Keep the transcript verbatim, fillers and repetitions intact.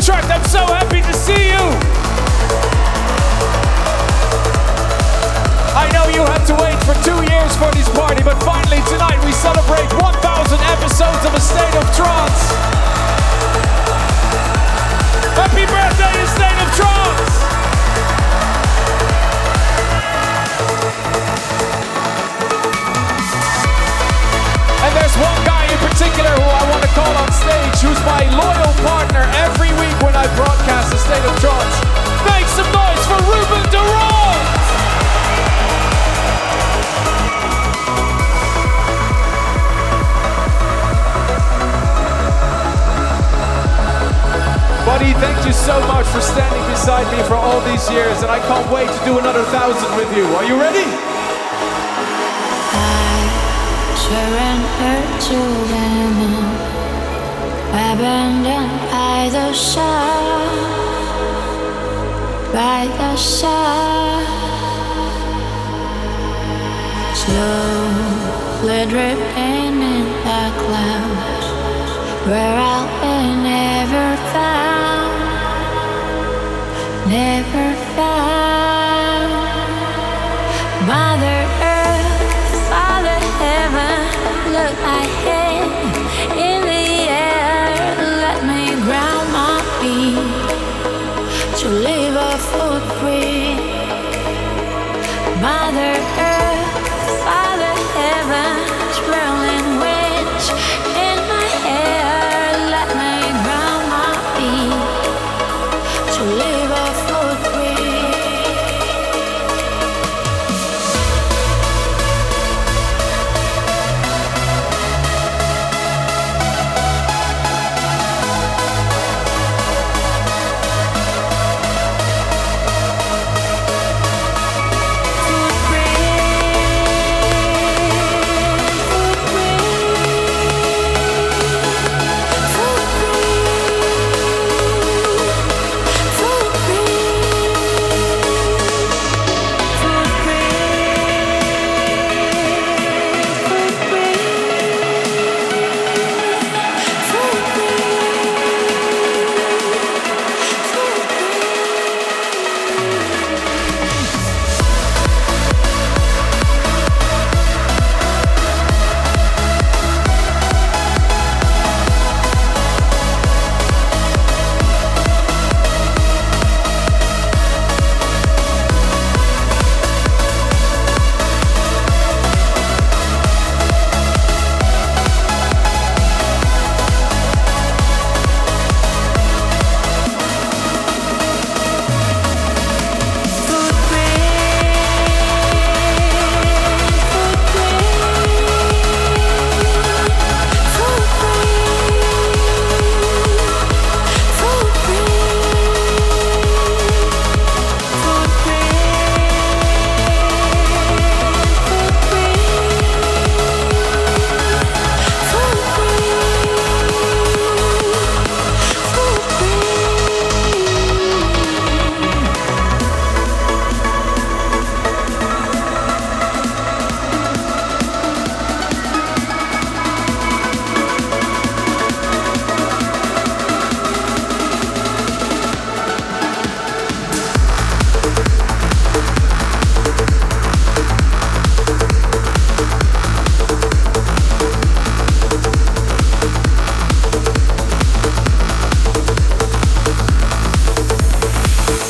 Utrecht, I'm so happy to see you. I know you had to wait for two years for this party, but finally tonight we celebrate one thousand episodes of A State of Trance. Happy birthday, A State of Trance! And there's one guy in particular who I want to call on stage, who's my loyal partner every week when I broadcast A State of Trance. Make some noise for Ruben Durand! Buddy, thank you so much for standing beside me for all these years, and I can't wait to do another thousand with you. Are you ready? I surrender to them, abandoned by the sun, by the sun. Slowly dripping in the clouds, where I'll be never found, never